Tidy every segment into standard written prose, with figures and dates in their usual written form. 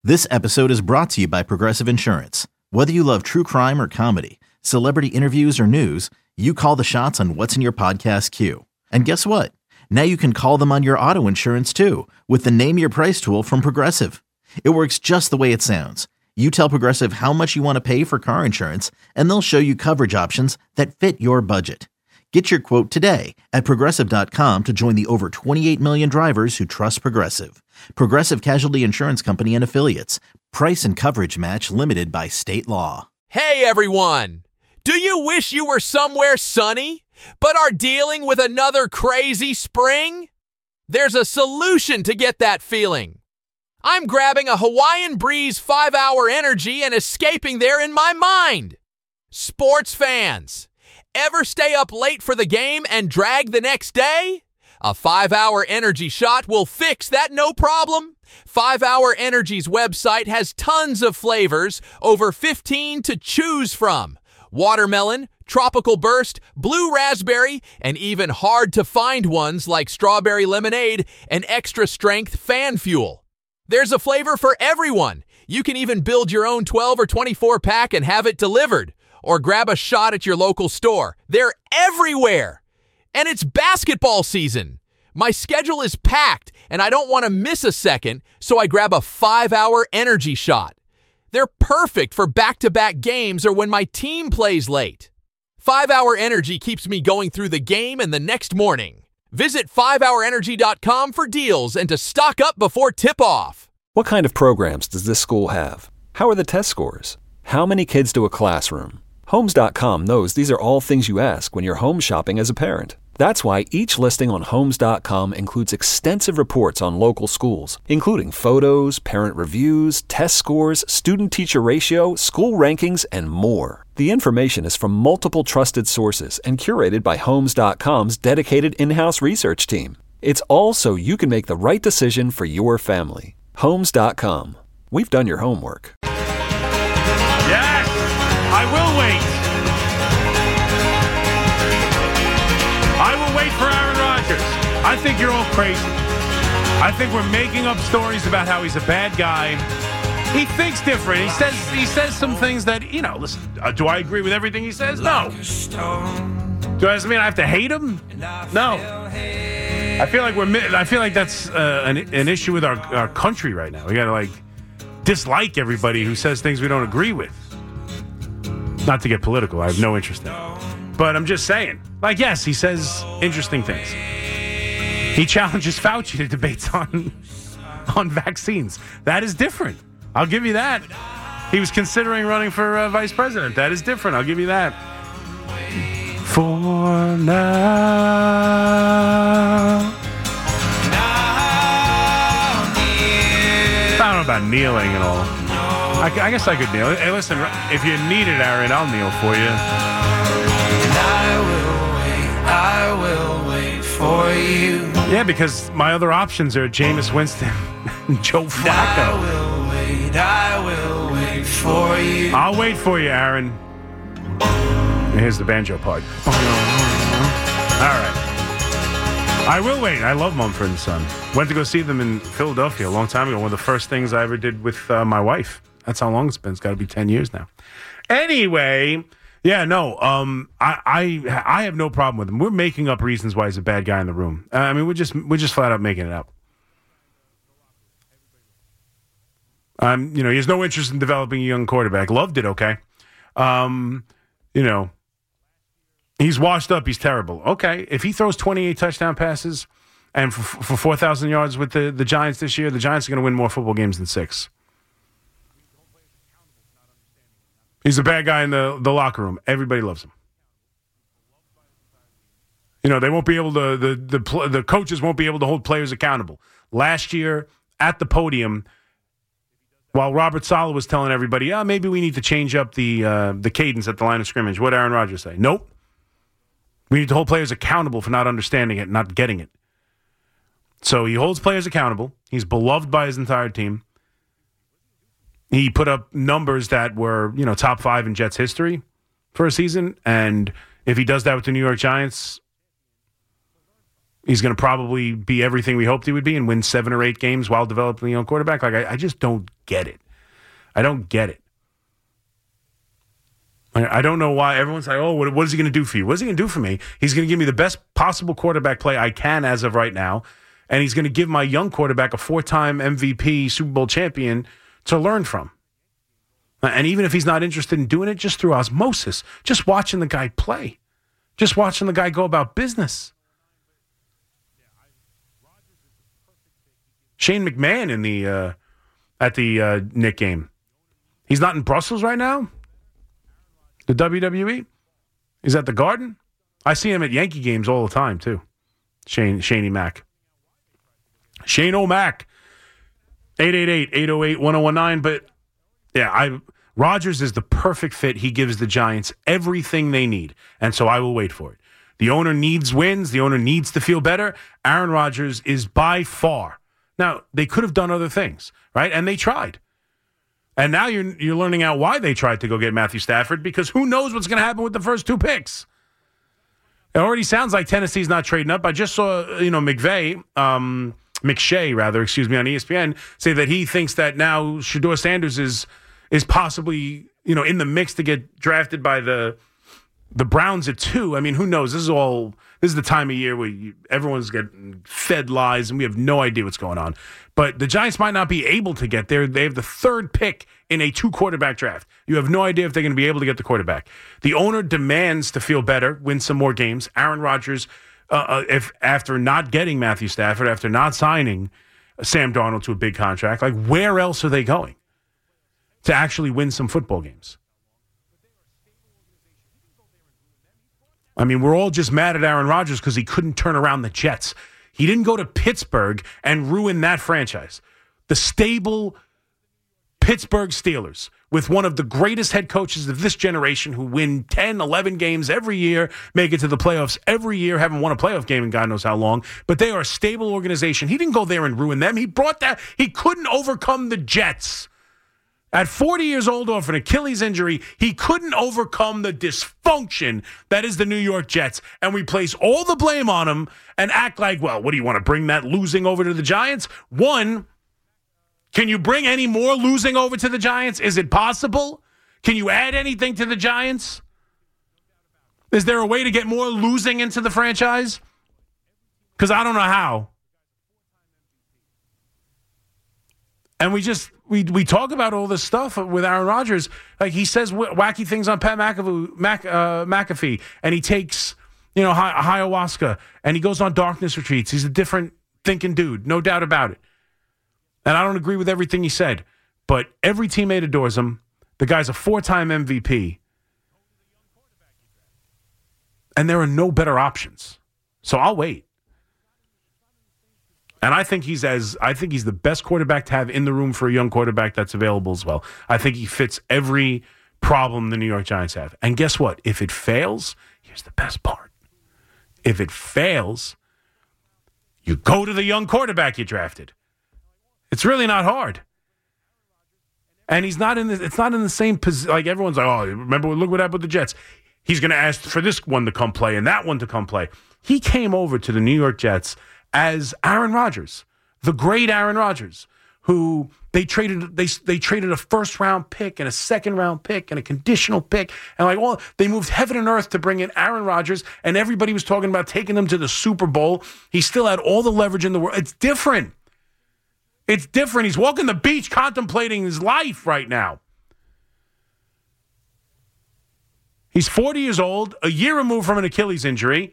This episode is brought to you by Progressive Insurance. Whether you love true crime or comedy, celebrity interviews or news, you call the shots on what's in your podcast queue. And guess what? Now you can call them on your auto insurance too with the Name Your Price tool from Progressive. It works just the way it sounds. You tell Progressive how much you want to pay for car insurance, and they'll show you coverage options that fit your budget. Get your quote today at Progressive.com to join the over 28 million drivers who trust Progressive. Progressive Casualty Insurance Company and Affiliates. Price and coverage match limited by state law. Hey everyone! Do you wish you were somewhere sunny, but are dealing with another crazy spring? There's a solution to get that feeling. I'm grabbing a Hawaiian Breeze 5-hour energy and escaping there in my mind. Sports fans, ever stay up late for the game and drag the next day? A 5-hour energy shot will fix that no problem. 5-Hour Energy's website has tons of flavors, over 15 to choose from. Watermelon, tropical burst, blue raspberry, and even hard-to-find ones like strawberry lemonade and extra-strength fan fuel. There's a flavor for everyone. You can even build your own 12 or 24 pack and have it delivered. Or grab a shot at your local store. They're everywhere. And it's basketball season. My schedule is packed, and I don't want to miss a second, so I grab a 5-hour energy shot. They're perfect for back-to-back games or when my team plays late. 5-Hour Energy keeps me going through the game and the next morning. Visit 5hourenergy.com for deals and to stock up before tip-off. What kind of programs does this school have? How are the test scores? How many kids do a classroom? Homes.com knows these are all things you ask when you're home shopping as a parent. That's why each listing on Homes.com includes extensive reports on local schools, including photos, parent reviews, test scores, student-teacher ratio, school rankings, and more. The information is from multiple trusted sources and curated by Homes.com's dedicated in-house research team. It's all so you can make the right decision for your family. Homes.com. We've done your homework. Yes, I will wait. I will wait for Aaron Rodgers. I think you're all crazy. I think we're making up stories about how he's a bad guy. He thinks different. He says some things that, listen, do I agree with everything he says? No. Does that mean I have to hate him? No. I feel like that's an issue with our country right now. We got to dislike everybody who says things we don't agree with. Not to get political. I have no interest in it. But I'm just saying. Yes, he says interesting things. He challenges Fauci to debates on vaccines. That is different. I'll give you that. He was considering running for vice president. That is different. I'll give you that. For now. I don't know about kneeling and all. I guess I could kneel. Hey, listen, if you need it, Aaron, I'll kneel for you. I will wait for you. Yeah, because my other options are Jameis Winston and Joe Flacco. I will wait for you. I'll wait for you, Aaron. Here's the banjo part. All right. I will wait. I love Mumford & Son. Went to go see them in Philadelphia a long time ago. One of the first things I ever did with my wife. That's how long it's been. It's got to be 10 years now. Anyway... Yeah, no, I have no problem with him. We're making up reasons why he's a bad guy in the room. We're just flat out making it up. He has no interest in developing a young quarterback. Loved it, okay. He's washed up. He's terrible. Okay, if he throws 28 touchdown passes and for 4,000 yards with the Giants this year, the Giants are going to win more football games than 6. He's a bad guy in the locker room. Everybody loves him. They won't be able to, the coaches won't be able to hold players accountable. Last year at the podium, while Robert Saleh was telling everybody, maybe we need to change up the cadence at the line of scrimmage, what did Aaron Rodgers say? Nope. We need to hold players accountable for not understanding it, not getting it. So he holds players accountable. He's beloved by his entire team. He put up numbers that were, top 5 in Jets history for a season. And if he does that with the New York Giants, He's going to probably be everything we hoped he would be and win 7 or 8 games while developing a young quarterback. Like, I just don't get it. I don't get it. I don't know why everyone's like, oh, what is he going to do for you? What is he going to do for me? He's going to give me the best possible quarterback play I can as of right now, and he's going to give my young quarterback a 4-time MVP Super Bowl champion to learn from. And even if he's not interested in doing it, just through osmosis, just watching the guy play, just watching the guy go about business. Shane McMahon at the Knick game. He's not in Brussels right now? The WWE? He's at the Garden? I see him at Yankee games all the time, too. Shaney Mac. Shane O'Mac. 888-808-1019. But, yeah, Rodgers is the perfect fit. He gives the Giants everything they need. And so I will wait for it. The owner needs wins. The owner needs to feel better. Aaron Rodgers is by far. Now, they could have done other things, right? And they tried. And now you're learning out why they tried to go get Matthew Stafford, because who knows what's going to happen with the first 2 picks. It already sounds like Tennessee's not trading up. I just saw, McShay, on ESPN say that he thinks that now Shedeur Sanders is possibly, in the mix to get drafted by the Browns at 2. I mean, who knows? This is the time of year where everyone's getting fed lies and we have no idea what's going on. But the Giants might not be able to get there. They have the 3rd pick in a 2-quarterback draft. You have no idea if they're going to be able to get the quarterback. The owner demands to feel better, win some more games. Aaron Rodgers, if after not getting Matthew Stafford, after not signing Sam Darnold to a big contract, like, where else are they going to actually win some football games? I mean, we're all just mad at Aaron Rodgers because he couldn't turn around the Jets. He didn't go to Pittsburgh and ruin that franchise. The stable Pittsburgh Steelers, with one of the greatest head coaches of this generation who win 10, 11 games every year, make it to the playoffs every year, haven't won a playoff game in God knows how long, but they are a stable organization. He didn't go there and ruin them. He brought that. He couldn't overcome the Jets. At 40 years old off an Achilles injury, he couldn't overcome the dysfunction that is the New York Jets. And we place all the blame on him and act like, well, what do you want to bring that losing over to the Giants? One, can you bring any more losing over to the Giants? Is it possible? Can you add anything to the Giants? Is there a way to get more losing into the franchise? Because I don't know how. And we talk about all this stuff with Aaron Rodgers. Like, he says wacky things on Pat McAfee, and he takes, ayahuasca, and he goes on darkness retreats. He's a different thinking dude, no doubt about it. And I don't agree with everything he said, but every teammate adores him. The guy's a 4-time MVP. And there are no better options. So I'll wait. And I think he's the best quarterback to have in the room for a young quarterback that's available as well. I think he fits every problem the New York Giants have. And guess what? If it fails, here's the best part. If it fails, you go to the young quarterback you drafted. It's really not hard. And it's not in the same position. Like, everyone's like, oh, remember, look what happened with the Jets. He's going to ask for this one to come play and that one to come play. He came over to the New York Jets as Aaron Rodgers, the great Aaron Rodgers, who they traded a first-round pick and a second-round pick and a conditional pick. And they moved heaven and earth to bring in Aaron Rodgers, and everybody was talking about taking them to the Super Bowl. He still had all the leverage in the world. It's different. It's different. He's walking the beach contemplating his life right now. He's 40 years old, a year removed from an Achilles injury.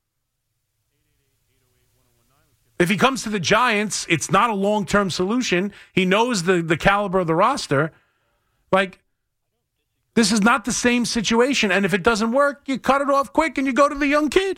If he comes to the Giants, it's not a long-term solution. He knows the caliber of the roster. Like, this is not the same situation. And if it doesn't work, you cut it off quick and you go to the young kid.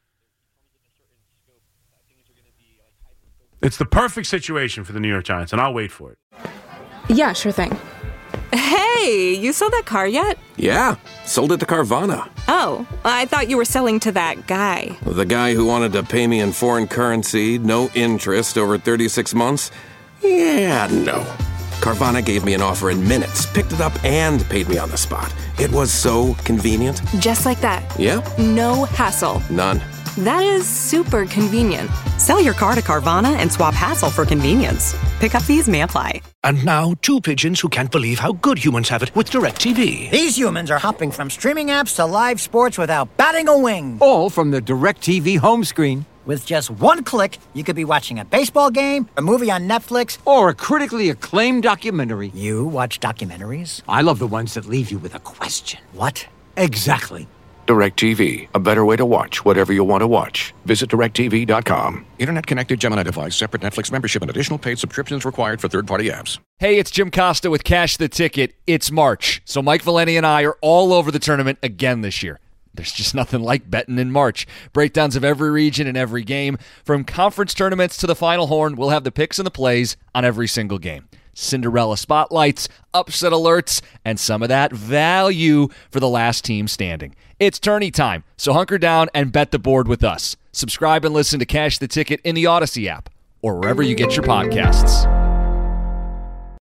It's the perfect situation for the New York Giants, and I'll wait for it. Yeah, sure thing. Hey, you sold that car yet? Yeah, sold it to Carvana. Oh, I thought you were selling to that guy. The guy who wanted to pay me in foreign currency, no interest, over 36 months? Yeah, no. Carvana gave me an offer in minutes, picked it up, and paid me on the spot. It was so convenient. Just like that. Yeah? No hassle. None. That is super convenient. Sell your car to Carvana and swap hassle for convenience. Pickup fees may apply. And now, two pigeons who can't believe how good humans have it with DirecTV. These humans are hopping from streaming apps to live sports without batting a wing. All from the DirecTV home screen. With just one click, you could be watching a baseball game, a movie on Netflix, or a critically acclaimed documentary. You watch documentaries? I love the ones that leave you with a question. What? Exactly. DirecTV, a better way to watch whatever you want to watch. Visit DirecTV.com. Internet-connected Gemini device, separate Netflix membership, and additional paid subscriptions required for third-party apps. Hey, it's Jim Costa with Cash the Ticket. It's March, so Mike Valeni and I are all over the tournament again this year. There's just nothing like betting in March. Breakdowns of every region and every game. From conference tournaments to the Final Horn, we'll have the picks and the plays on every single game. Cinderella spotlights, upset alerts, and some of that value for the last team standing. It's tourney time, so hunker down and bet the board with us. Subscribe and listen to Cash the Ticket in the Odyssey app or wherever you get your podcasts.